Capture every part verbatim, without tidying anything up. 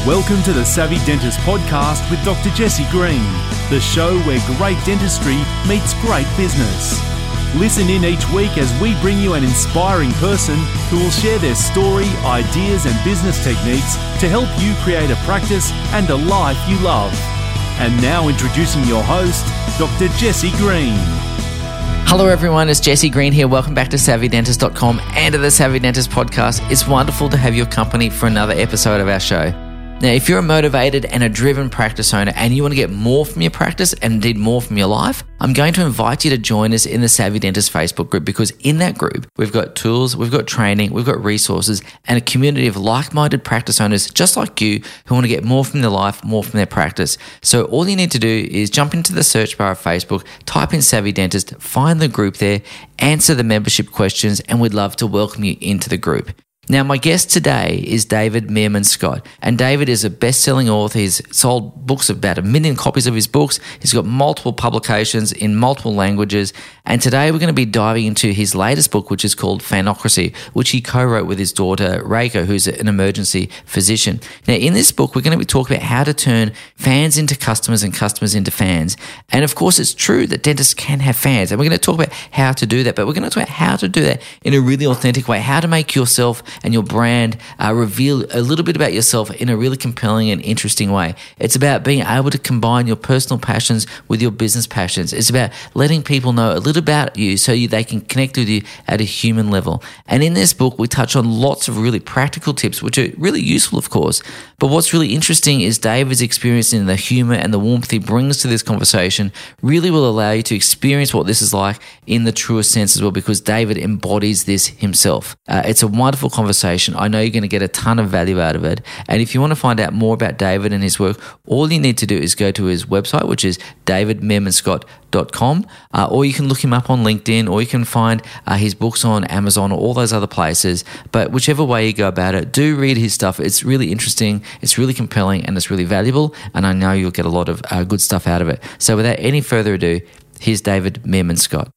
Welcome to the Savvy Dentist podcast with Doctor Jesse Green, the show where great dentistry meets great business. Listen in each week as we bring you an inspiring person who will share their story, ideas and business techniques to help you create a practice and a life you love. And now introducing your host, Doctor Jesse Green. Hello everyone, it's Jesse Green here. Welcome back to savvy dentist dot com and to the Savvy Dentist podcast. It's wonderful to have your company for another episode of our show. Now, if you're a motivated and a driven practice owner and you want to get more from your practice and indeed more from your life, I'm going to invite you to join us in the Savvy Dentist Facebook group, because in that group, we've got tools, we've got training, we've got resources, and a community of like-minded practice owners just like you who want to get more from their life, more from their practice. So all you need to do is jump into the search bar of Facebook, type in Savvy Dentist, find the group there, answer the membership questions, and we'd love to welcome you into the group. Now, my guest today is David Meerman Scott, and David is a best-selling author. He's sold books, about a million copies of his books. He's got multiple publications in multiple languages, and today we're going to be diving into his latest book, which is called Fanocracy, which he co-wrote with his daughter, Reiko, who's an emergency physician. Now, in this book, we're going to be talking about how to turn fans into customers and customers into fans. And of course, it's true that dentists can have fans, and we're going to talk about how to do that, but we're going to talk about how to do that in a really authentic way, how to make yourself and your brand uh, reveal a little bit about yourself in a really compelling and interesting way. It's about being able to combine your personal passions with your business passions. It's about letting people know a little about you so you, they can connect with you at a human level. And in this book, we touch on lots of really practical tips, which are really useful, of course. But what's really interesting is David's experience in the humor and the warmth he brings to this conversation really will allow you to experience what this is like in the truest sense as well, because David embodies this himself. Uh, it's a wonderful conversation. I know you're going to get a ton of value out of it. And if you want to find out more about David and his work, all you need to do is go to his website, which is david meerman scott dot com, uh, or you can look him up on LinkedIn, or you can find uh, his books on Amazon or all those other places. But whichever way you go about it, do read his stuff. It's really interesting, it's really compelling, and it's really valuable. And I know you'll get a lot of uh, good stuff out of it. So without any further ado, here's David Meerman Scott.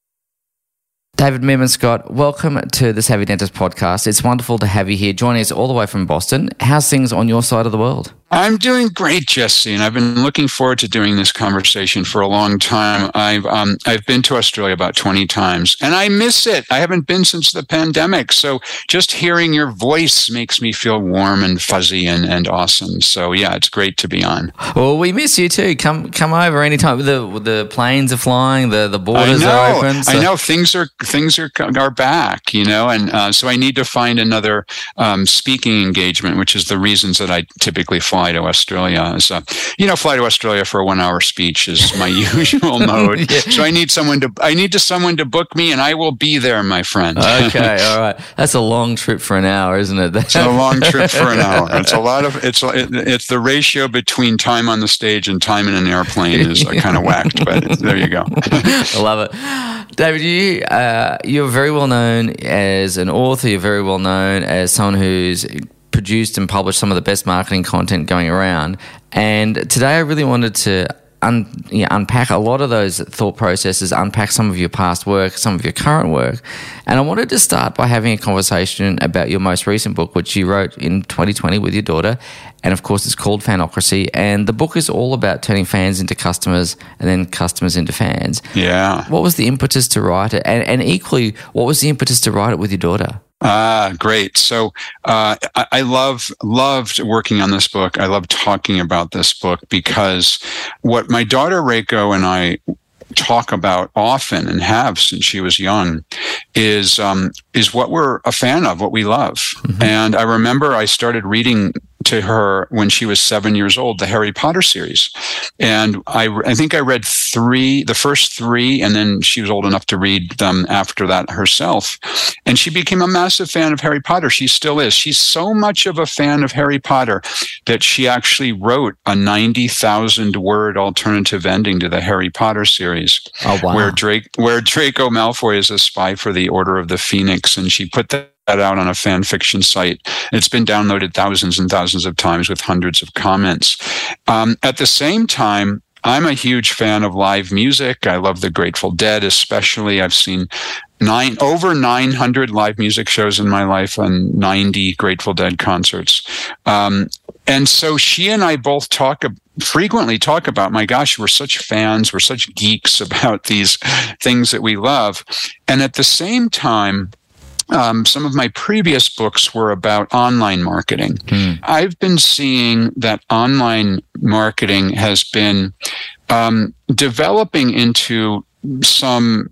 David Meerman Scott, welcome to the Savvy Dentist podcast. It's wonderful to have you here, joining us all the way from Boston. How's things on your side of the world? I'm doing great, Jesse, and I've been looking forward to doing this conversation for a long time. I've um, I've been to Australia about twenty times, and I miss it. I haven't been since the pandemic, so just hearing your voice makes me feel warm and fuzzy and, and awesome. So yeah, it's great to be on. Well, we miss you too. Come come over anytime. The the planes are flying, the the borders are open. So. I know things are things are are back, you know, and uh, so I need to find another um, speaking engagement, which is the reasons that I typically fly to Australia. So, you know, fly to Australia for a one-hour speech is my usual mode. Yeah. So I need someone to I need to someone to book me, and I will be there, my friend. Okay, all right. That's a long trip for an hour, isn't it? It's a long trip for an hour. It's a lot of it's it, it's the ratio between time on the stage and time in an airplane is kind of whacked, but there you go. I love it, David. You uh, you're very well known as an author. You're very well known as someone who's produced and published some of the best marketing content going around. And today I really wanted to un, you know, unpack a lot of those thought processes, unpack some of your past work, some of your current work. And I wanted to start by having a conversation about your most recent book, which you wrote in twenty twenty with your daughter. And of course, it's called Fanocracy. And the book is all about turning fans into customers and then customers into fans. Yeah. What was the impetus to write it? And, and equally, what was the impetus to write it with your daughter? Ah, great. So uh, I, I love loved working on this book. I love talking about this book because what my daughter Reiko and I talk about often and have since she was young is um, is what we're a fan of, what we love. Mm-hmm. And I remember I started reading to her when she was seven years old, the Harry Potter series. And I, I think I read three, the first three, and then she was old enough to read them after that herself. And she became a massive fan of Harry Potter. She still is. She's so much of a fan of Harry Potter that she actually wrote a ninety thousand word alternative ending to the Harry Potter series. Oh, wow. Where Drake, where Draco Malfoy is a spy for the Order of the Phoenix. And she put that out on a fan fiction site. It's been downloaded thousands and thousands of times with hundreds of comments. Um, at the same time, I'm a huge fan of live music. I love the Grateful Dead, especially. I've seen nine over nine hundred live music shows in my life and ninety Grateful Dead concerts. Um, and so she and I both talk frequently talk about, my gosh, we're such fans, we're such geeks about these things that we love. And at the same time, Um, some of my previous books were about online marketing. Mm. I've been seeing that online marketing has been um, developing into some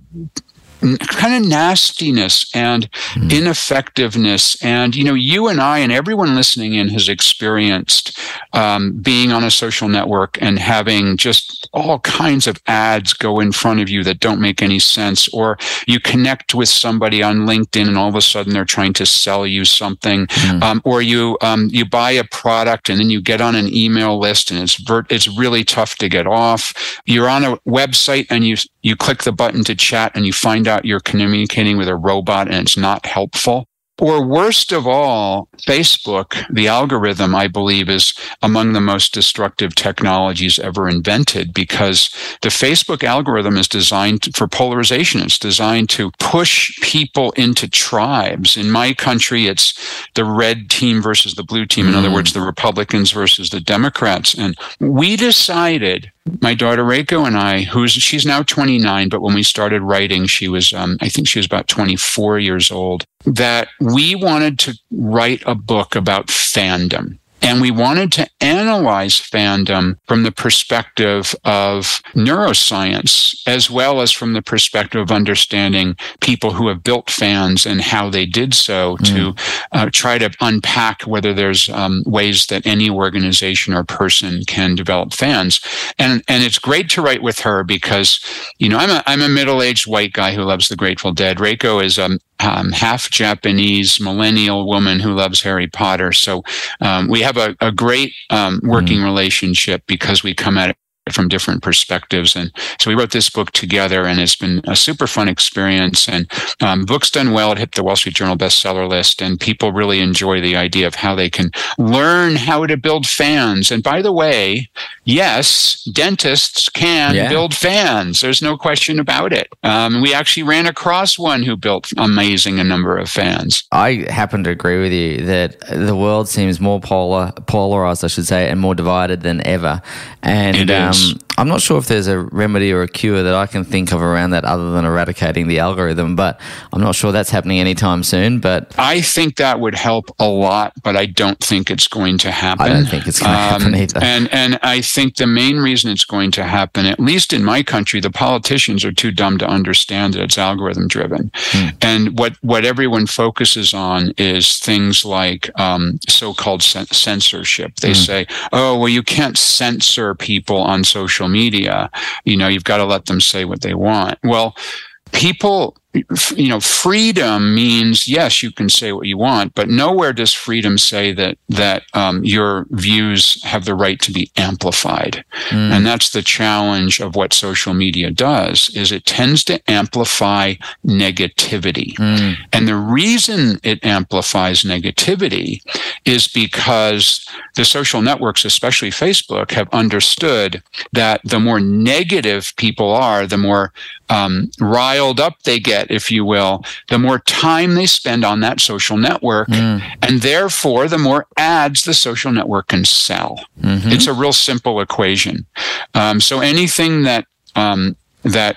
kind of nastiness and mm. ineffectiveness. And, you know, you and I and everyone listening in has experienced um, being on a social network and having just all kinds of ads go in front of you that don't make any sense. Or you connect with somebody on LinkedIn and all of a sudden they're trying to sell you something. Mm. Um, or you um, you buy a product and then you get on an email list and it's ver- it's really tough to get off. You're on a website and you you click the button to chat and you find out you're communicating with a robot and it's not helpful. Or worst of all, Facebook, the algorithm, I believe, is among the most destructive technologies ever invented, because the Facebook algorithm is designed for polarization. It's designed to push people into tribes. In my country, it's the red team versus the blue team. In mm. other words, the Republicans versus the Democrats. And we decided, my daughter Reiko and I, who's she's now twenty-nine, but when we started writing, she was, um, I think she was about twenty-four years old, that we wanted to write a book about fandom. And we wanted to analyze fandom from the perspective of neuroscience, as well as from the perspective of understanding people who have built fans and how they did so, mm. to uh, try to unpack whether there's um, ways that any organization or person can develop fans. And and it's great to write with her because, you know, I'm a I'm a middle-aged white guy who loves the Grateful Dead. Reiko is um. Um, half Japanese millennial woman who loves Harry Potter. So um, we have a, a great um, working mm. relationship because we come at it from different perspectives. And so we wrote this book together, and it's been a super fun experience. And um, book's done well. It hit the Wall Street Journal bestseller list, and people really enjoy the idea of how they can learn how to build fans. And by the way, yes, dentists can yeah. build fans. There's no question about it. Um, we actually ran across one who built amazing a number of fans. I happen to agree with you that the world seems more polar, polarized, I should say, and more divided than ever. And it is. Um, I'm not sure if there's a remedy or a cure that I can think of around that other than eradicating the algorithm, but I'm not sure that's happening anytime soon. But I think that would help a lot, but I don't think it's going to happen. I don't think it's going to um, happen either. And and I think the main reason it's going to happen, at least in my country, the politicians are too dumb to understand that it's algorithm driven. Hmm. And what, what everyone focuses on is things like um, so-called censorship. They hmm. say, oh, well, you can't censor people on social media. You know, you've got to let them say what they want. Well, people, you know, freedom means, yes, you can say what you want, but nowhere does freedom say that that um, your views have the right to be amplified. Mm. And that's the challenge of what social media does, is it tends to amplify negativity. Mm. And the reason it amplifies negativity is because the social networks, especially Facebook, have understood that the more negative people are, the more um, riled up they get, if you will, the more time they spend on that social network, mm. and therefore the more ads the social network can sell. Mm-hmm. It's a real simple equation. Um, so anything that um, that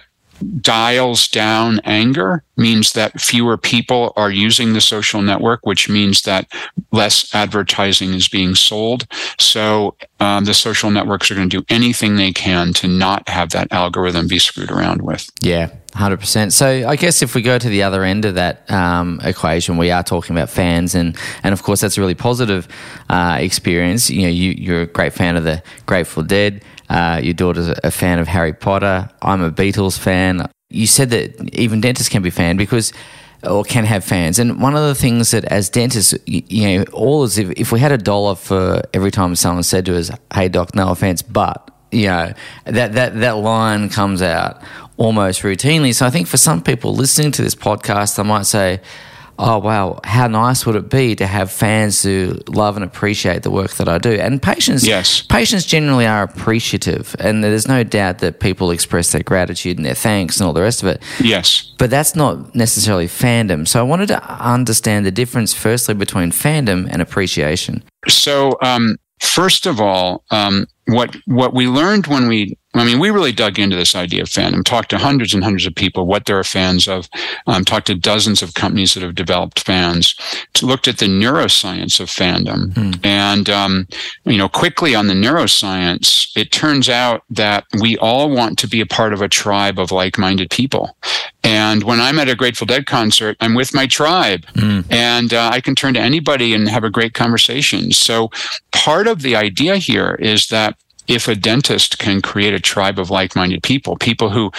dials down anger means that fewer people are using the social network, which means that less advertising is being sold. So um, the social networks are going to do anything they can to not have that algorithm be screwed around with. Yeah. one hundred percent. So I guess if we go to the other end of that um, equation, we are talking about fans, and, and of course that's a really positive uh, experience. You know, you, you're a great fan of the Grateful Dead. Uh, your daughter's a fan of Harry Potter. I'm a Beatles fan. You said that even dentists can be fans because, or can have fans. And one of the things that as dentists, you, you know, all is if, if we had a dollar for every time someone said to us, "Hey doc, no offense, but," you know, that, that, that line comes out almost routinely. So I think for some people listening to this podcast, they might say, oh, wow, how nice would it be to have fans who love and appreciate the work that I do? And patients, yes. patients generally are appreciative, and there's no doubt that people express their gratitude and their thanks and all the rest of it. Yes. But that's not necessarily fandom. So I wanted to understand the difference, firstly, between fandom and appreciation. So, um, first of all, um, what what we learned when we, I mean, we really dug into this idea of fandom, talked to hundreds and hundreds of people, what they're fans of, um, talked to dozens of companies that have developed fans, looked at the neuroscience of fandom. Mm. And, um, you know, quickly on the neuroscience, it turns out that we all want to be a part of a tribe of like-minded people. And when I'm at a Grateful Dead concert, I'm with my tribe, mm. and uh, I can turn to anybody and have a great conversation. So part of the idea here is that if a dentist can create a tribe of like-minded people, people who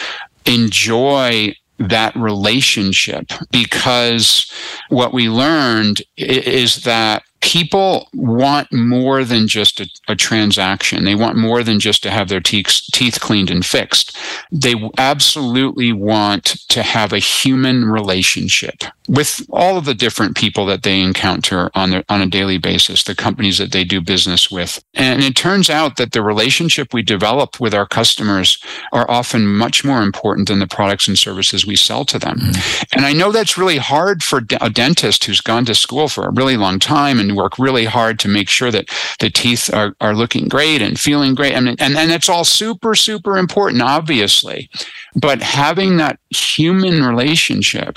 enjoy that relationship, because what we learned is that people want more than just a, a transaction. They want more than just to have their teeth, teeth cleaned and fixed. They absolutely want to have a human relationship with all of the different people that they encounter on their, on a daily basis, the companies that they do business with. And it turns out that the relationship we develop with our customers are often much more important than the products and services we sell to them. Mm. And I know that's really hard for a dentist who's gone to school for a really long time and work really hard to make sure that the teeth are, are looking great and feeling great. And, and, and it's all super, super important, obviously. But having that human relationship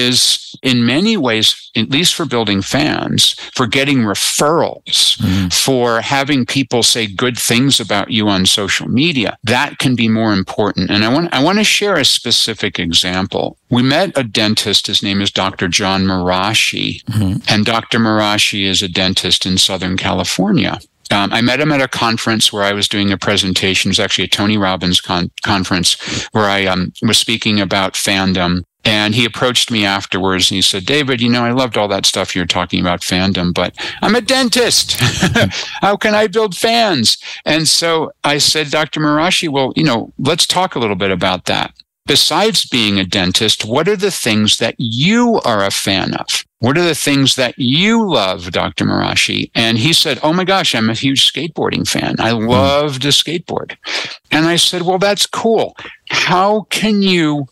is in many ways, at least for building fans, for getting referrals, mm. for having people say good things about you on social media, that can be more important. And I want I want to share a specific example. We met a dentist. His name is Doctor John Marashi, mm-hmm. and Doctor Marashi is a dentist in Southern California. Um, I met him at a conference where I was doing a presentation. It was actually a Tony Robbins con- conference where I um, was speaking about fandom. And he approached me afterwards and he said, David, you know, I loved all that stuff you're talking about fandom, but I'm a dentist. How can I build fans? And so I said, Doctor Marashi, well, you know, let's talk a little bit about that. Besides being a dentist, what are the things that you are a fan of? What are the things that you love, Doctor Marashi? And he said, oh my gosh, I'm a huge skateboarding fan. I love to skateboard. And I said, well, that's cool. How can you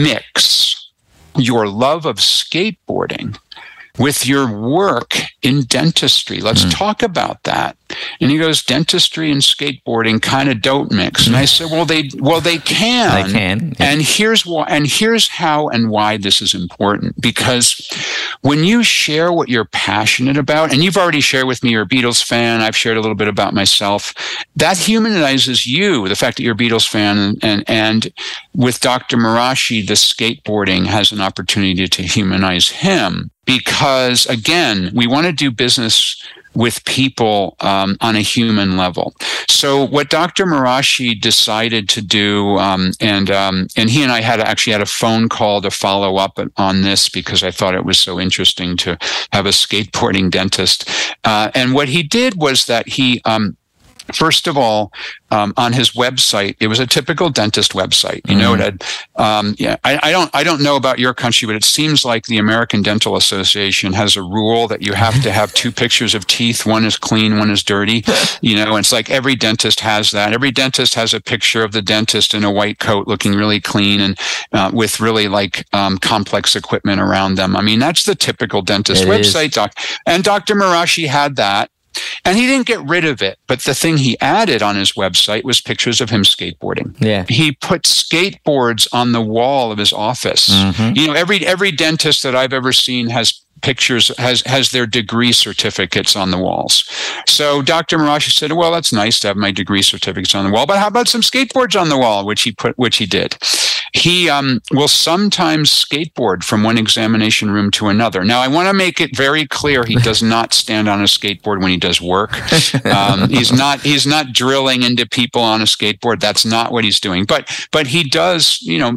mix your love of skateboarding with your work in dentistry? Let's mm. talk about that. And he goes, dentistry and skateboarding kind of don't mix. And I said, well, they well they can. They can. Yeah. And here's why. And here's how and why this is important. Because when you share what you're passionate about, and you've already shared with me you're a Beatles fan, I've shared a little bit about myself, that humanizes you. The fact that you're a Beatles fan, and and, and with Doctor Marashi, the skateboarding has an opportunity to humanize him. Because again, we want to do business with people um, on a human level. So what Doctor Marashi decided to do, um, and um, and he and I had actually had a phone call to follow up on this because I thought it was so interesting to have a skateboarding dentist. Uh, and what he did was that he, um, first of all, um, on his website, it was a typical dentist website. You mm-hmm. know, it had, um, yeah, I, I don't, I don't know about your country, but it seems like the American Dental Association has a rule that you have to have two pictures of teeth. One is clean, one is dirty. You know, and it's like every dentist has that. Every dentist has a picture of the dentist in a white coat, looking really clean and uh, with really like um, complex equipment around them. I mean, that's the typical dentist it website. Doc. And Doctor Marashi had that. And he didn't get rid of it, but the thing he added on his website was pictures of him skateboarding. Yeah. He put skateboards on the wall of his office. Mm-hmm. You know, every every dentist that I've ever seen has pictures, has has their degree certificates on the walls. So Doctor Marashi said, well, that's nice to have my degree certificates on the wall, but how about some skateboards on the wall, which he put, which he did. He um, will sometimes skateboard from one examination room to another. Now, I want to make it very clear he does not stand on a skateboard when he does work. Um, he's not he's not drilling into people on a skateboard. That's not what he's doing. But but he does, you know, a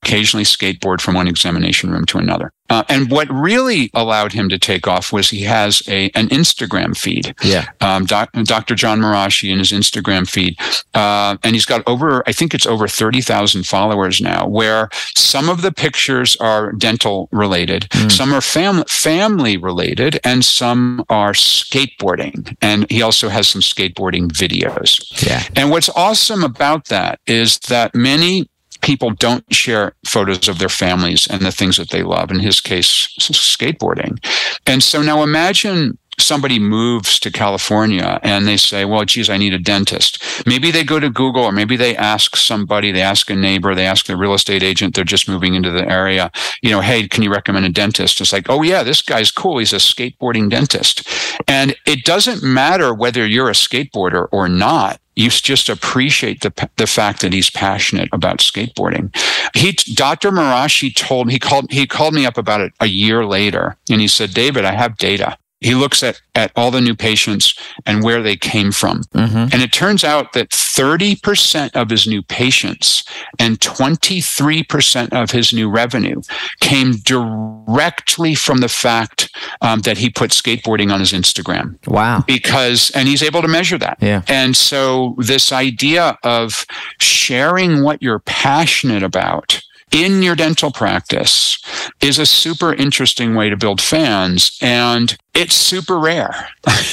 occasionally skateboard from one examination room to another. Uh, and what really allowed him to take off was he has a an Instagram feed. Yeah. Um, doc, Doctor John Marashi in his Instagram feed. Uh, and he's got over, I think it's over thirty thousand followers now, where some of the pictures are dental related, mm. some are fam- family related, and some are skateboarding. And he also has some skateboarding videos. Yeah. And what's awesome about that is that many people don't share photos of their families and the things that they love, in his case, skateboarding. And so now imagine somebody moves to California and they say, well, geez, I need a dentist. Maybe they go to Google, or maybe they ask somebody, they ask a neighbor, they ask their real estate agent, they're just moving into the area, you know, hey, can you recommend a dentist? It's like, oh yeah, this guy's cool. He's a skateboarding dentist. And it doesn't matter whether you're a skateboarder or not. You just appreciate the the fact that he's passionate about skateboarding. He, Doctor Marashi told he called he called me up about it a year later, and he said, David, I have data. He looks at, at all the new patients and where they came from. Mm-hmm. And it turns out that thirty percent of his new patients and twenty-three percent of his new revenue came directly from the fact um, that he put skateboarding on his Instagram. Wow. Because, and he's able to measure that. Yeah. And so this idea of sharing what you're passionate about in your dental practice is a super interesting way to build fans, and it's super rare.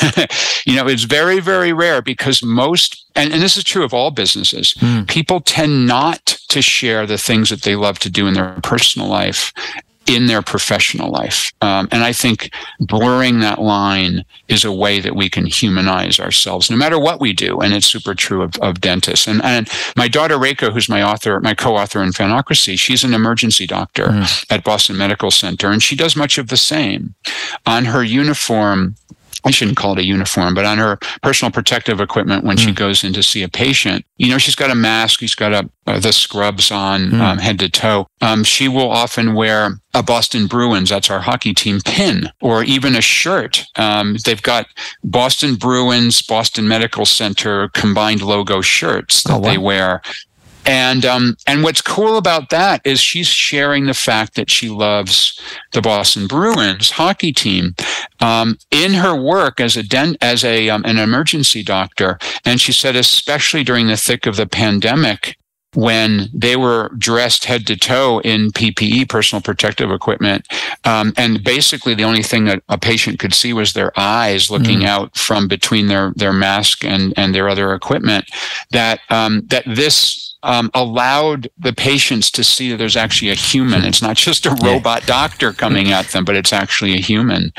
You know, it's very, very rare because most, and, and this is true of all businesses, mm. people tend not to share the things that they love to do in their personal life in their professional life. Um, and I think blurring that line is a way that we can humanize ourselves, no matter what we do. And it's super true of, of dentists. And, and my daughter, Reiko, who's my author, my co-author in Fanocracy, she's an emergency doctor mm. at Boston Medical Center, and she does much of the same. On her uniform, I shouldn't call it a uniform, but on her personal protective equipment when mm. she goes in to see a patient, you know, she's got a mask, she's got a, uh, the scrubs on mm. um, head to toe. Um, she will often wear a Boston Bruins, that's our hockey team, pin, or even a shirt. Um, they've got Boston Bruins, Boston Medical Center combined logo shirts that oh, wow. they wear. And um, and what's cool about that is she's sharing the fact that she loves the Boston Bruins hockey team um, in her work as a den- as a um, an emergency doctor. And she said, especially during the thick of the pandemic, when they were dressed head to toe in P P E, personal protective equipment, um, and basically the only thing that a patient could see was their eyes looking mm. out from between their their mask and and their other equipment. That um, that this. Um, allowed the patients to see that there's actually a human. It's not just a robot doctor coming at them, but it's actually a human.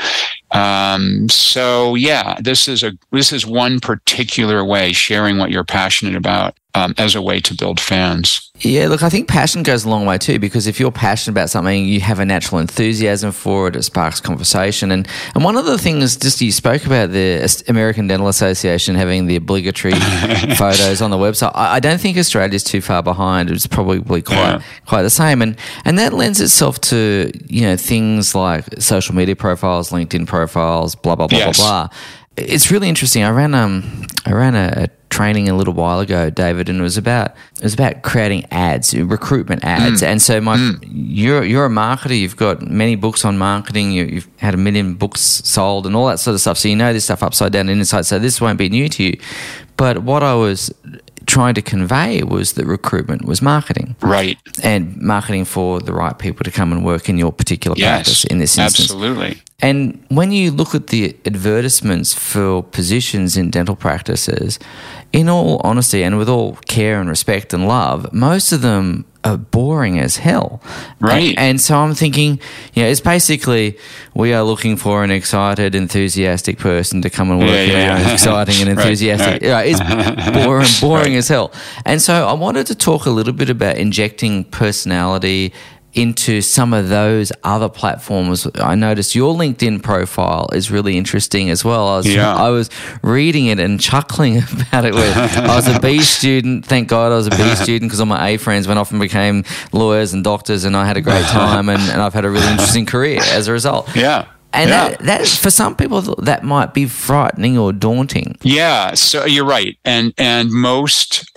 Um, so yeah, this is a this is one particular way, sharing what you're passionate about um, as a way to build fans. Yeah, look, I think passion goes a long way too, because if you're passionate about something, you have a natural enthusiasm for it, it sparks conversation. And, and one of the things, just you spoke about the American Dental Association having the obligatory photos on the website. I, I don't think Australia's too far behind. It's probably quite yeah. quite the same. And and that lends itself to, you know, things like social media profiles, LinkedIn profiles, blah, blah, blah, yes. blah, blah. It's really interesting. I ran um I ran a, a training a little while ago, David, and it was about it was about creating ads, recruitment ads. Mm. And so my mm. you're you're a marketer. You've got many books on marketing. You, you've had a million books sold and all that sort of stuff. So you know this stuff upside down and inside. So this won't be new to you. But what I was trying to convey was that recruitment was marketing, right? And marketing for the right people to come and work in your particular yes, practice. In this instance, absolutely. And when you look at the advertisements for positions in dental practices, in all honesty and with all care and respect and love, most of them are boring as hell. Right. And, and so I'm thinking, you know, it's basically we are looking for an excited, enthusiastic person to come and work. Yeah, yeah, in yeah. Our exciting and enthusiastic. Right, right. It's boring, boring right. as hell. And so I wanted to talk a little bit about injecting personality into some of those other platforms. I noticed your LinkedIn profile is really interesting as well. I was yeah. I was reading it and chuckling about it. Where I was a B student. Thank God I was a B student, because all my A friends went off and became lawyers and doctors, and I had a great time, and, and I've had a really interesting career as a result. Yeah. And yeah. that, that, for some people, that might be frightening or daunting. Yeah, so you're right. And and most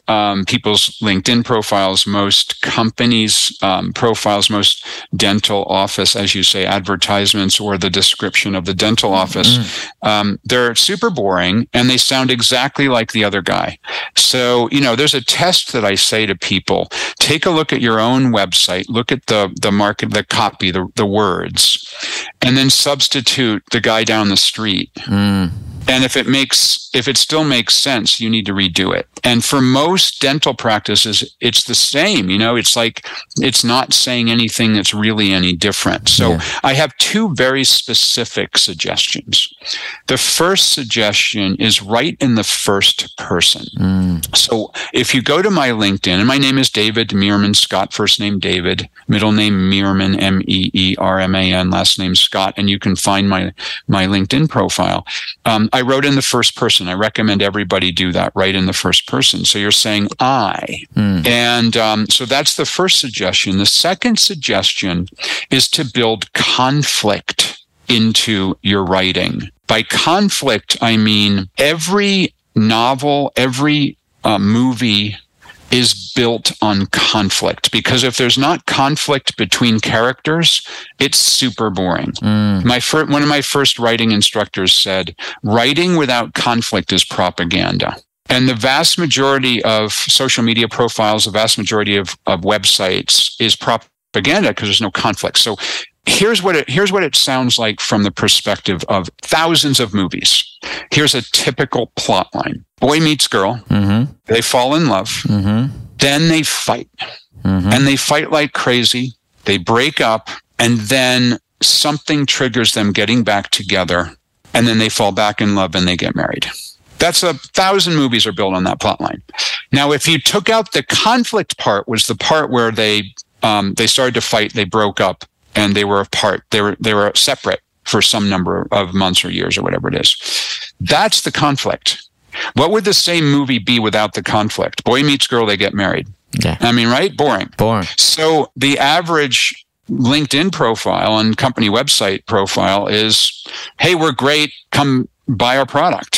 um, people's LinkedIn profiles, most companies' um, profiles, most dental office, as you say, advertisements or the description of the dental office, mm. um, they're super boring and they sound exactly like the other guy. So, you know, there's a test that I say to people: take a look at your own website, look at the the market, the copy, the the words, and then substitute the guy down the street. Mm. And if it makes, if it still makes sense, you need to redo it. And for most dental practices, it's the same. You know, it's like, it's not saying anything that's really any different. So yeah. I have two very specific suggestions. The first suggestion is write in the first person. Mm. So if you go to my LinkedIn, and my name is David Meerman Scott, first name David, middle name Meerman, M E E R M A N, last name Scott, and you can find my, my LinkedIn profile. Um, I wrote in the first person. I recommend everybody do that, write in the first person. So you're saying I. Mm. And um, so that's the first suggestion. The second suggestion is to build conflict into your writing. By conflict, I mean every novel, every uh, movie is built on conflict, because if there's not conflict between characters, it's super boring. Mm. My fir- one of my first writing instructors said, writing without conflict is propaganda. And the vast majority of social media profiles, the vast majority of, of websites is propaganda because there's no conflict. So here's what it, here's what it sounds like from the perspective of thousands of movies. Here's a typical plot line. Boy meets girl. Mm-hmm. They fall in love. Mm-hmm. Then they fight. Mm-hmm. And they fight like crazy. They break up. And then something triggers them getting back together. And then they fall back in love and they get married. That's a thousand movies are built on that plot line. Now, if you took out the conflict part, was the part where they um, they started to fight, they broke up, and they were apart. They were they were separate for some number of months or years or whatever it is. That's the conflict. What would the same movie be without the conflict? Boy meets girl, they get married. Yeah. I mean, right? Boring. Boring. So the average LinkedIn profile and company website profile is, hey, we're great. Come buy our product.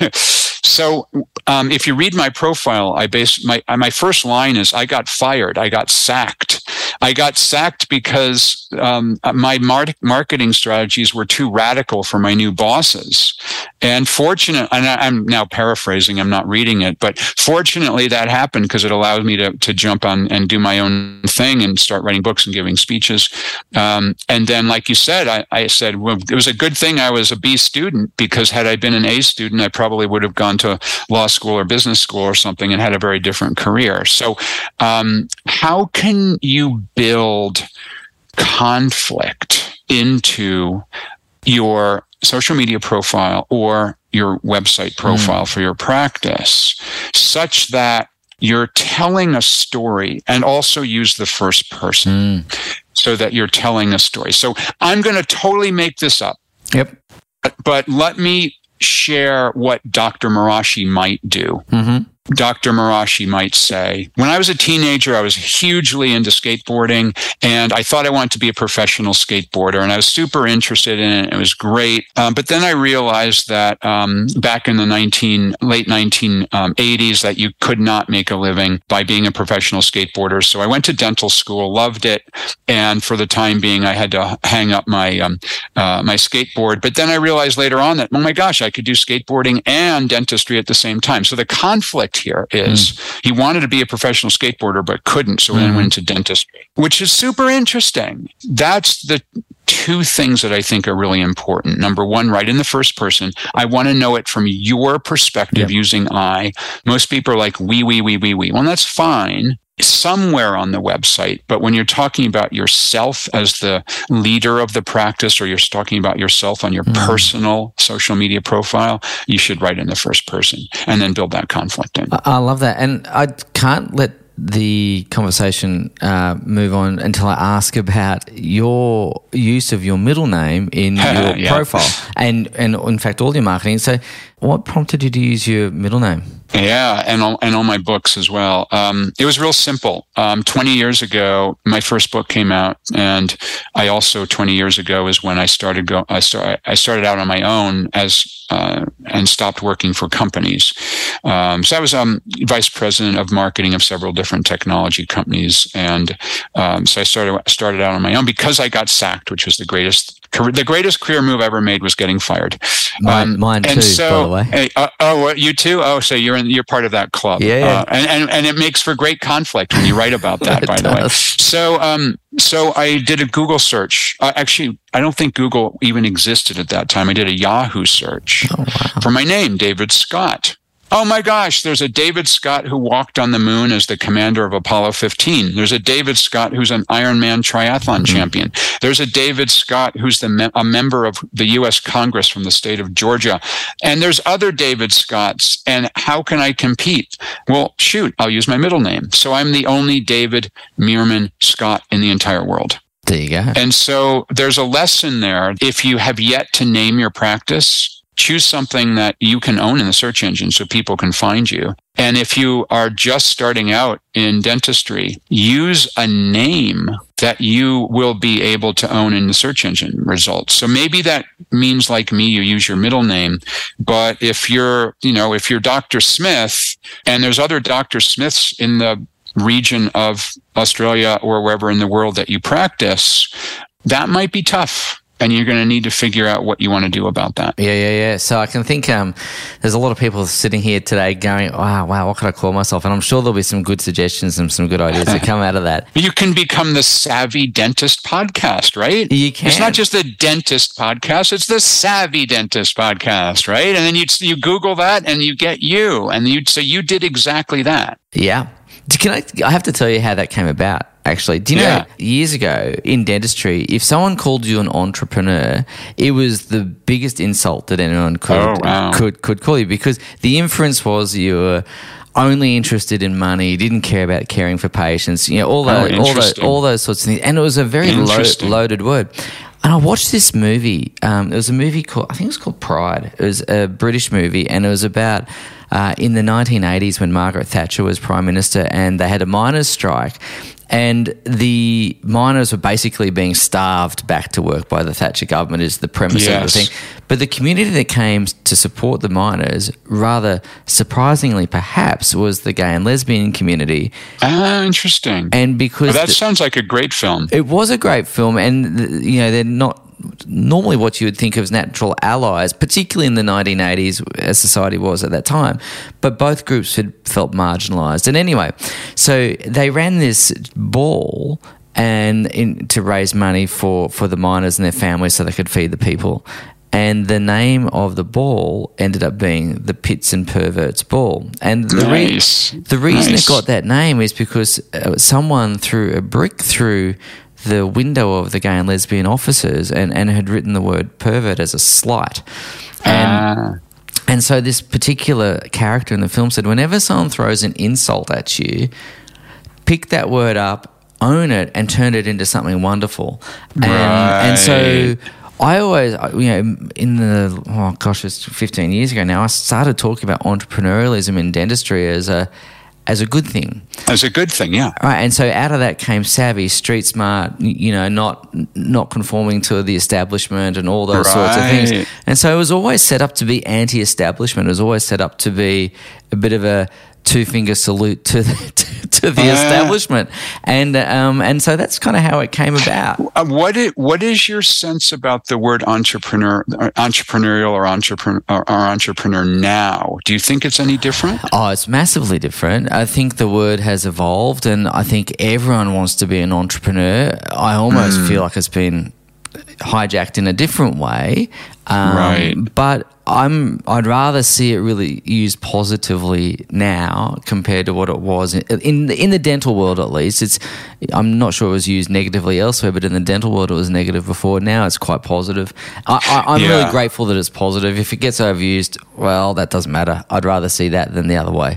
So um, if you read my profile, I base my my first line is, I got fired. I got sacked. I got sacked because um, my mar- marketing strategies were too radical for my new bosses. And fortunate, and I'm now paraphrasing, I'm not reading it, but fortunately that happened because it allowed me to to jump on and do my own thing and start writing books and giving speeches. Um, and then, like you said, I, I said, well, it was a good thing I was a B student, because had I been an A student, I probably would have gone to law school or business school or something and had a very different career. So um, how can you build conflict into your social media profile or your website profile mm. for your practice, such that you're telling a story, and also use the first person mm. so that you're telling a story? So I'm going to totally make this up. Yep. But, but let me share what Doctor Marashi might do. Mm-hmm. Doctor Marashi might say, when I was a teenager, I was hugely into skateboarding, and I thought I wanted to be a professional skateboarder, and I was super interested in it. It was great. Um, but then I realized that um, back in the nineteen late nineteen eighties that you could not make a living by being a professional skateboarder. So I went to dental school, loved it, and for the time being, I had to hang up my um, uh, my skateboard. But then I realized later on that, oh my gosh, I could do skateboarding and dentistry at the same time. So the conflict here is mm. he wanted to be a professional skateboarder but couldn't, so mm. then went into dentistry, which is super interesting. That's the two things that I think are really important. Number one, write in the first person. I want to know it from your perspective, yep. using I. Most people are like, we, we, we, we, we. Well, that's fine somewhere on the website, but when you're talking about yourself as the leader of the practice, or you're talking about yourself on your mm. personal social media profile, you should write in the first person and then build that conflict in. I love that. And I can't let the conversation uh, move on until I ask about your use of your middle name in your yeah. profile and, and in fact, all your marketing. So what prompted you to use your middle name? Yeah, and all, and all my books as well. Um, it was real simple. Um, twenty years ago, my first book came out, and I also twenty years ago is when I started go. I started I started out on my own as uh, and stopped working for companies. Um, so I was um, vice president of marketing of several different technology companies, and um, so I started started out on my own because I got sacked, which was the greatest. The greatest career move I ever made was getting fired. Mine, um, mine too, so, by the way. Hey, uh, oh, you too? Oh, so you're in, you're part of that club. Yeah. Uh, and, and and it makes for great conflict when you write about that, by does. the way. So um, so I did a Google search. Uh, actually, I don't think Google even existed at that time. I did a Yahoo search oh, wow. for my name, David Scott. Oh my gosh, there's a David Scott who walked on the moon as the commander of Apollo fifteen. There's a David Scott who's an Ironman triathlon mm-hmm. champion. There's a David Scott who's the me- a member of the U S Congress from the state of Georgia. And there's other David Scotts. And how can I compete? Well, shoot, I'll use my middle name. So I'm the only David Meerman Scott in the entire world. There you go. And so there's a lesson there. If you have yet to name your practice, choose something that you can own in the search engine so people can find you. And if you are just starting out in dentistry, use a name that you will be able to own in the search engine results. So maybe that means, like me, you use your middle name. But if you're, you know, if you're Doctor Smith and there's other Doctor Smiths in the region of Australia or wherever in the world that you practice, that might be tough. And you're going to need to figure out what you want to do about that. Yeah, yeah, yeah. So I can think um, there's a lot of people sitting here today going, wow, wow, what could I call myself? And I'm sure there'll be some good suggestions and some good ideas that come out of that. You can become the Savvy Dentist podcast, right? You can. It's not just the Dentist podcast, it's the Savvy Dentist podcast, right? And then you you Google that and you get you. And you so you did exactly that. Yeah. Can I, I have to tell you how that came about, actually. Do you know, yeah. years ago in dentistry, if someone called you an entrepreneur, it was the biggest insult that anyone could, oh, wow. could, could call you, because the inference was you were only interested in money, didn't care about caring for patients, you know, all, oh, those, all, those, all those sorts of things. And it was a very lo- loaded word. And I watched this movie. Um, it was a movie called, I think it was called Pride. It was a British movie, and it was about uh, in the nineteen eighties when Margaret Thatcher was Prime Minister, and they had a miners' strike. And the miners were basically being starved back to work by the Thatcher government is the premise yes. of the thing. But the community that came to support the miners, rather surprisingly perhaps, was the gay and lesbian community. Ah, interesting. And because well, that the, sounds like a great film. It was a great film, and you know they're not normally what you would think of as natural allies, particularly in the nineteen eighties as society was at that time. But both groups had felt marginalised. And anyway, so they ran this ball and in, to raise money for, for the miners and their families so they could feed the people. And the name of the ball ended up being the Pits and Perverts Ball. And the, nice. re- the reason nice. it got that name is because uh, someone threw a brick through the window of the gay and lesbian officers and, and had written the word pervert as a slight. And, ah. and so this particular character in the film said, whenever someone throws an insult at you, pick that word up, own it, and turn it into something wonderful. And, right. and so I always, you know, in the, oh gosh, it's fifteen years ago now, I started talking about entrepreneurialism in dentistry as a as a good thing. As a good thing, yeah. Right, and so out of that came savvy, street smart, you know, not not conforming to the establishment and all those right. sorts of things. And so it was always set up to be anti-establishment. It was always set up to be a bit of a two-finger salute to the, to, to the uh, establishment. And um, and so that's kind of how it came about. What is, what is your sense about the word entrepreneur, entrepreneurial or entrepreneur, or entrepreneur now? Do you think it's any different? Oh, it's massively different. I think the word has evolved, and I think everyone wants to be an entrepreneur. I almost mm. feel like it's been hijacked in a different way. Um, right. But I'm, I'd rather see it really used positively now compared to what it was in, in the, in the dental world, at least. It's, I'm not sure it was used negatively elsewhere, but in the dental world it was negative before. Now it's quite positive. I, I, I'm yeah. really grateful that it's positive. If it gets overused, well, that doesn't matter. I'd rather see that than the other way.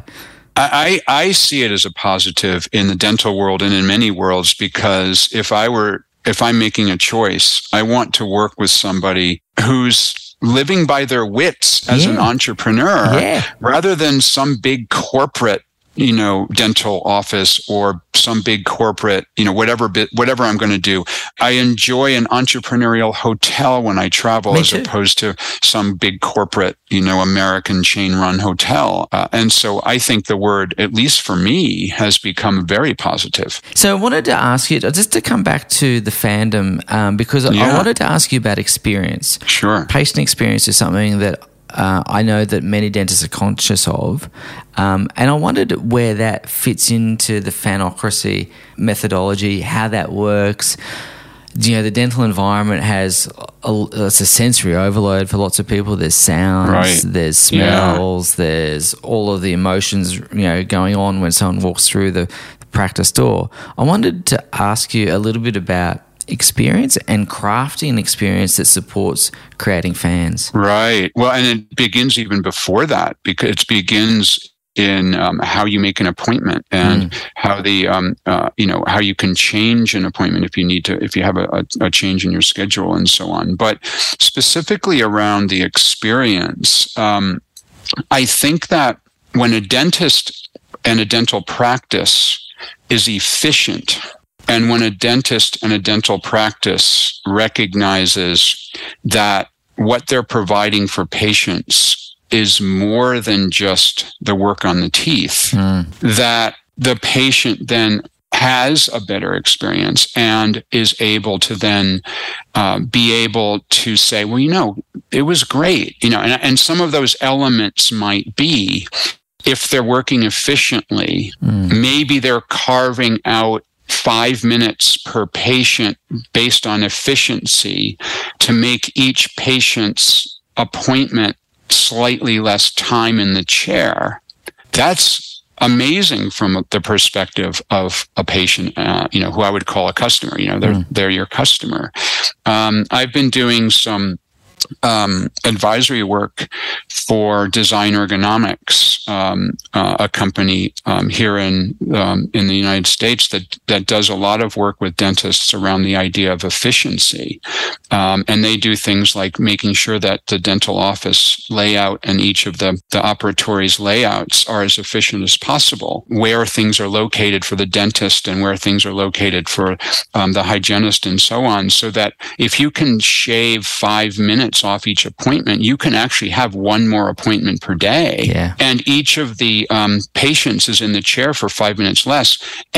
I, I see it as a positive in the dental world and in many worlds, because if I were if I'm making a choice, I want to work with somebody whose living by their wits as yeah. an entrepreneur yeah. rather than some big corporate, you know, dental office or some big corporate, you know, whatever bit, whatever I'm going to do. I enjoy an entrepreneurial hotel when I travel, Me as too. opposed to some big corporate, you know, American chain run hotel. Uh, and so I think the word, at least for me, has become very positive. So I wanted to ask you, just to come back to the fandom, um, because Yeah. I wanted to ask you about experience. Sure. Patient experience is something that Uh, I know that many dentists are conscious of, um, and I wondered where that fits into the fanocracy methodology, how that works. You know, the dental environment has a, it's a sensory overload for lots of people. There's sounds, Right. there's smells, yeah. there's all of the emotions, you know, going on when someone walks through the, the practice door. I wanted to ask you a little bit about experience and crafting an experience that supports creating fans. Right. Well, and it begins even before that, because it begins in um, how you make an appointment and mm. how the um, uh, you know how you can change an appointment if you need to, if you have a, a, a change in your schedule and so on. But specifically around the experience, um, I think that when a dentist and a dental practice is efficient, and when a dentist and a dental practice recognizes that what they're providing for patients is more than just the work on the teeth, mm. that the patient then has a better experience and is able to then uh, be able to say, well, you know, it was great, you know, and, and some of those elements might be, if they're working efficiently, mm. maybe they're carving out five minutes per patient based on efficiency to make each patient's appointment slightly less time in the chair. That's amazing from the perspective of a patient, uh, you know, who I would call a customer. You know, they're mm. they're your customer. Um, I've been doing some um, advisory work for Design Ergonomics, um, uh, a company um, here in um, in the United States that that does a lot of work with dentists around the idea of efficiency, um, and they do things like making sure that the dental office layout and each of the the operatories layouts are as efficient as possible, where things are located for the dentist and where things are located for um, the hygienist and so on, so that if you can shave five minutes off each appointment, you can actually have one more appointment per day. Yeah. And each of the um, patients is in the chair for five minutes less.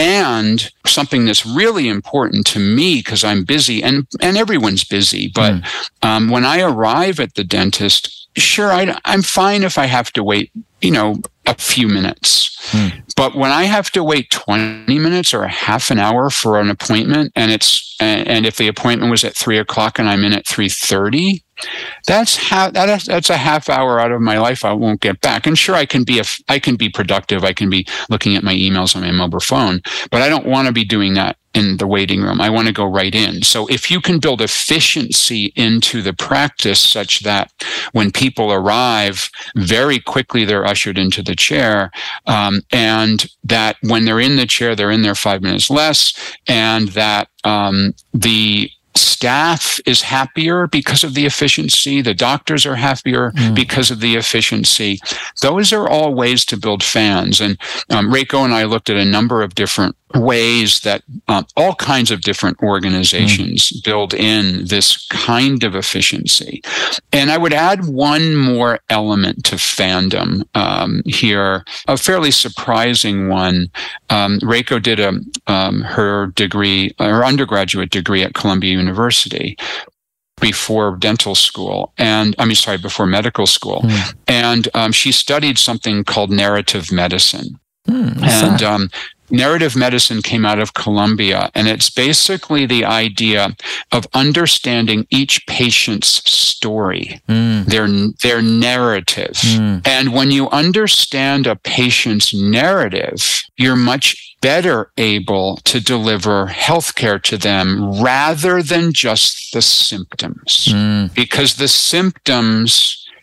And something that's really important to me, because I'm busy and, and everyone's busy, but mm. um, when I arrive at the dentist, sure, I, I'm fine if I have to wait, you know, a few minutes. Hmm. But when I have to wait twenty minutes or a half an hour for an appointment, and it's and, and if the appointment was at three o'clock and I'm in at three thirty, that's how that, that's a half hour out of my life I won't get back. And sure, I can be a I can be productive. I can be looking at my emails on my mobile phone, but I don't want to be doing that in the waiting room. I want to go right in. So if you can build efficiency into the practice such that when people arrive, very quickly they're ushered into the chair, um, and that when they're in the chair, they're in there five minutes less, and that um, the staff is happier because of the efficiency. The doctors are happier mm. because of the efficiency. Those are all ways to build fans. And um, Reiko and I looked at a number of different ways that um, all kinds of different organizations mm. build in this kind of efficiency. And I would add one more element to fandom um, here, a fairly surprising one. Um, Reiko did a, um, her degree, her undergraduate degree at Columbia University before dental school, and I mean, sorry, before medical school. Mm. And um, she studied something called narrative medicine. Mm, and um, narrative medicine came out of Columbia, and it's basically the idea of understanding each patient's story, mm. their their narrative. Mm. And when you understand a patient's narrative, you're much better able to deliver healthcare to them rather than just the symptoms. Mm. Because the symptoms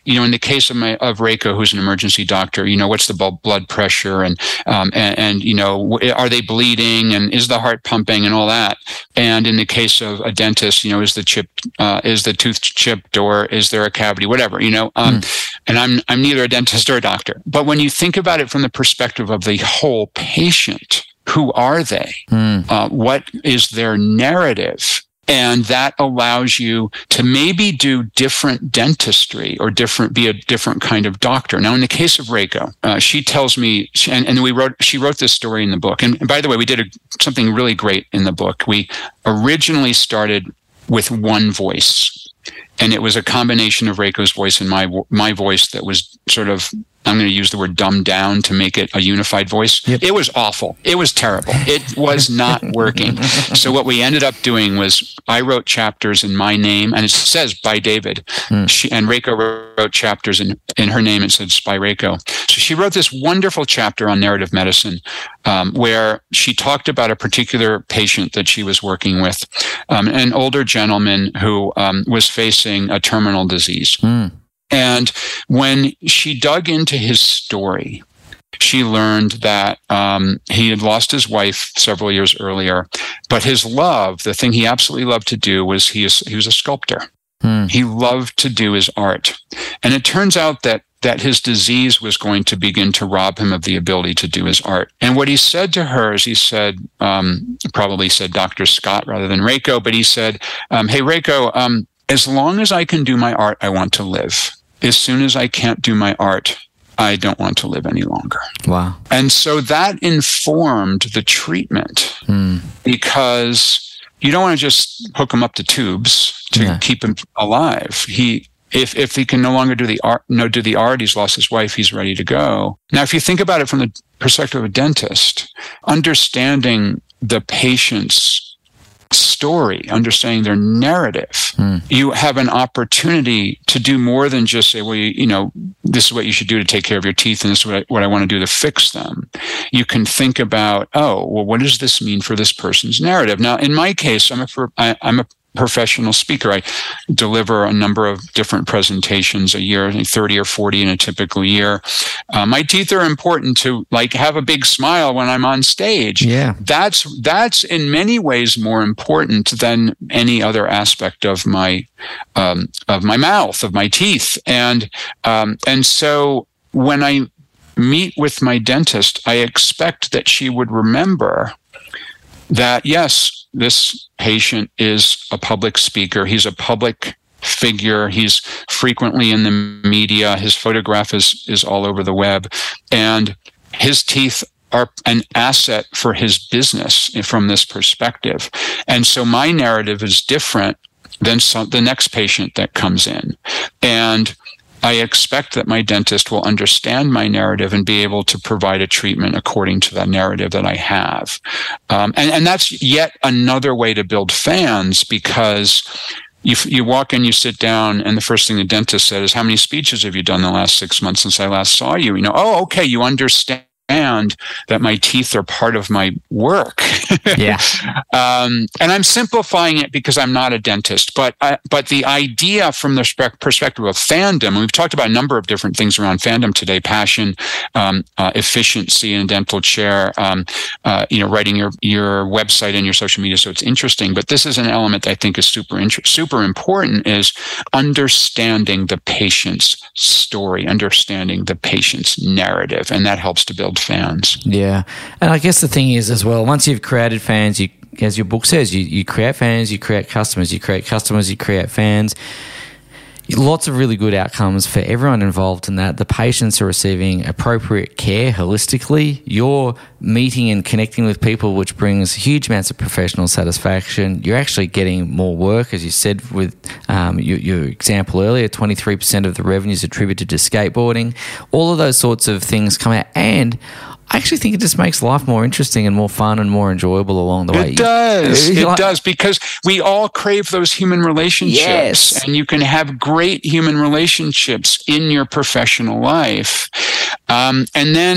you know, in the case of my of Reiko, who's an emergency doctor, you know, what's the blood pressure, and um, and, and you know, are they bleeding, and is the heart pumping, and all that. And in the case of a dentist, you know, is the chip uh, is the tooth chipped, or is there a cavity, whatever, you know. Um, mm. And I'm I'm neither a dentist or a doctor, but when you think about it from the perspective of the whole patient, who are they? Mm. Uh, what is their narrative? And that allows you to maybe do different dentistry or different, be a different kind of doctor. Now, in the case of Reiko, uh, she tells me, and, and we wrote, she wrote this story in the book. And, and by the way, we did a, something really great in the book. We originally started with one voice, and it was a combination of Reiko's voice and my my voice that was sort of, I'm going to use the word dumbed down to make it a unified voice. Yep. It was awful. It was terrible. It was not working. So what we ended up doing was I wrote chapters in my name, and it says by David. Mm. She, and Reiko wrote chapters in, in her name. It says by Reiko. So she wrote this wonderful chapter on narrative medicine, um, where she talked about a particular patient that she was working with, um, an older gentleman who um, was facing a terminal disease. Mm. And when she dug into his story, she learned that um, he had lost his wife several years earlier, but his love, the thing he absolutely loved to do, was he, is, he was a sculptor. Hmm. He loved to do his art. And it turns out that that his disease was going to begin to rob him of the ability to do his art. And what he said to her is he said, um, probably said Doctor Scott rather than Reiko, but he said, um, hey, Reiko, um, as long as I can do my art, I want to live. As soon as I can't do my art, I don't want to live any longer. Wow. And so that informed the treatment mm. because you don't want to just hook him up to tubes to yeah. keep him alive. He, if, if he can no longer do the art, no, do the art, he's lost his wife, he's ready to go. Now, if you think about it from the perspective of a dentist, understanding the patient's story, understanding their narrative, mm. you have an opportunity to do more than just say, well, you, you know, this is what you should do to take care of your teeth, and this is what I, what I want to do to fix them. You can think about, oh, well, what does this mean for this person's narrative? Now, in my case, I'm a, I, I'm a professional speaker. I deliver a number of different presentations a year, thirty or forty in a typical year. Uh, my teeth are important to like have a big smile when I'm on stage. Yeah. That's, that's in many ways more important than any other aspect of my, um, of my mouth, of my teeth. And, um, and so when I meet with my dentist, I expect that she would remember that, yes, this patient is a public speaker. He's a public figure. He's frequently in the media. His photograph is, is all over the web. And his teeth are an asset for his business from this perspective. And so my narrative is different than some, the next patient that comes in. And I expect that my dentist will understand my narrative and be able to provide a treatment according to that narrative that I have. Um, and, and that's yet another way to build fans, because you, you walk in, you sit down, and the first thing the dentist said is, how many speeches have you done the last six months since I last saw you? You know, oh, okay, you understand that my teeth are part of my work. Yeah. um, and I'm simplifying it because I'm not a dentist, but I, but the idea from the perspective of fandom, and we've talked about a number of different things around fandom today: passion, um, uh, efficiency in a dental chair, um, uh, you know, writing your your website and your social media so it's interesting. But this is an element that I think is super inter- super important: is understanding the patient's story, understanding the patient's narrative, and that helps to build fans. Yeah. And I guess the thing is as well, once you've created fans, you, as your book says, you, you create fans, you create customers, you create customers, you create fans. Lots of really good outcomes for everyone involved in that. The patients are receiving appropriate care holistically. You're meeting and connecting with people, which brings huge amounts of professional satisfaction. You're actually getting more work, as you said with um, your, your example earlier, twenty-three percent of the revenue is attributed to skateboarding. All of those sorts of things come out. And I actually think it just makes life more interesting and more fun and more enjoyable along the way. It does. It like, does, because we all crave those human relationships. Yes. And you can have great human relationships in your professional life. Um, and then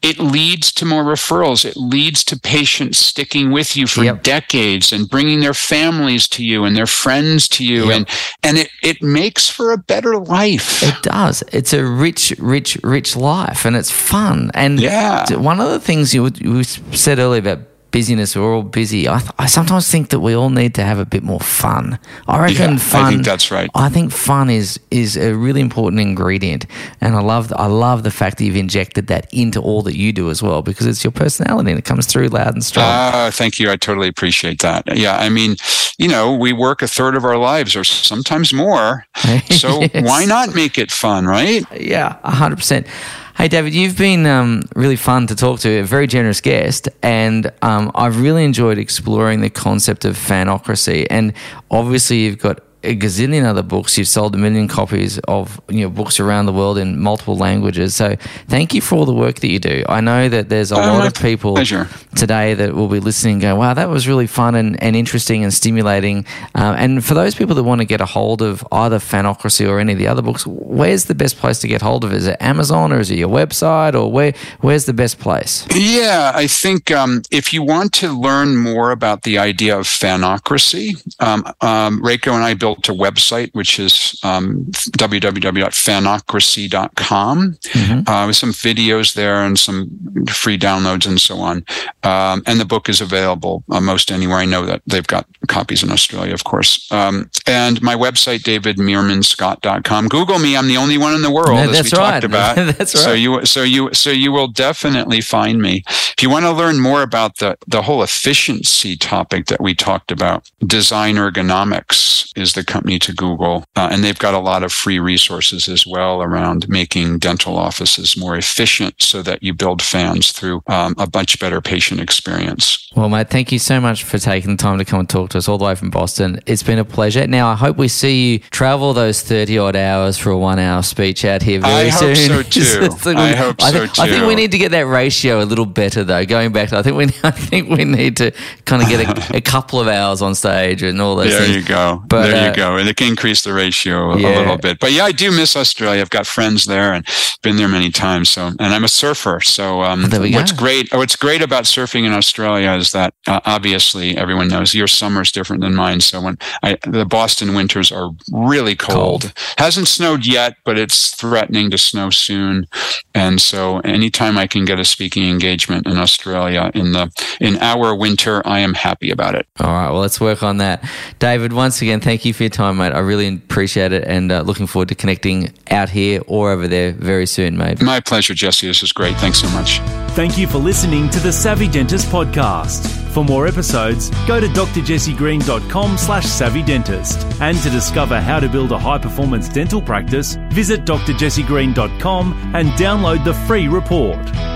it leads to more referrals. It leads to patients sticking with you for yep. decades and bringing their families to you and their friends to you. Yep. And, and it, it makes for a better life. It does. It's a rich, rich, rich life, and it's fun. And yeah. one of the things you, you said earlier about busyness, we're all busy. I, th- I sometimes think that we all need to have a bit more fun. I reckon yeah, fun. I think that's right. I think fun is is a really important ingredient, and I love I love the fact that you've injected that into all that you do as well, because it's your personality and it comes through loud and strong. Uh, thank you. I totally appreciate that. Yeah, I mean, you know, we work a third of our lives, or sometimes more. So yes. why not make it fun, right? Yeah, a hundred percent. Hey, David, you've been um, really fun to talk to, a very generous guest, and um, I've really enjoyed exploring the concept of fanocracy. And obviously you've got a gazillion other books. You've sold a million copies of you know books around the world in multiple languages. So thank you for all the work that you do. I know that there's a oh, lot of people pleasure. today that will be listening and go, wow, that was really fun and, and interesting and stimulating. Uh, and for those people that want to get a hold of either Fanocracy or any of the other books, where's the best place to get hold of it? Is it Amazon, or is it your website, or where? where's the best place? Yeah, I think um, if you want to learn more about the idea of Fanocracy, um, um, Reiko and I built a website, which is um, w w w dot fanocracy dot com, mm-hmm. uh, with some videos there and some free downloads and so on. Um, and the book is available uh, most anywhere. I know that they've got copies in Australia, of course. Um, and my website, david meerman scott dot com. Google me. I'm the only one in the world, no, as we right. talked about. That's right. So you, so you, so you will definitely find me. If you want to learn more about the, the whole efficiency topic that we talked about, Design Ergonomics is the company to Google. Uh, and they've got a lot of free resources as well around making dental offices more efficient so that you build fans through um, a much better patient experience. Well, mate, thank you so much for taking the time to come and talk to us all the way from Boston. It's been a pleasure. Now, I hope we see you travel those thirty-odd hours for a one-hour speech out here very I soon. I hope so, too. little, I hope I so, th- too. I think we need to get that ratio a little better, though. Going back to, I think we I think we need to kind of get a, a couple of hours on stage and all those there things. There you go. But, there uh, you go. And it can increase the ratio a, yeah. a little bit. But yeah, I do miss Australia. I've got friends there and been there many times. So, and I'm a surfer. So um, there we what's go. great, what's great about surfing in Australia is that uh, obviously everyone knows your summer's different than mine. So when I, the Boston winters are really cold. cold, hasn't snowed yet, but it's threatening to snow soon. And so anytime I can get a speaking engagement in Australia in the, in our winter, I am happy about it. All right. Well, let's work on that. David, once again, thank you for your time, mate. I really appreciate it, and uh, looking forward to connecting out here or over there very soon, mate. My pleasure, Jesse. This is great. Thanks so much. Thank you for listening to the Savvy Dentist podcast. For more episodes, go to d r jesse green dot com slash savvy dentist. And to discover how to build a high-performance dental practice, visit d r jesse green dot com and download the free report.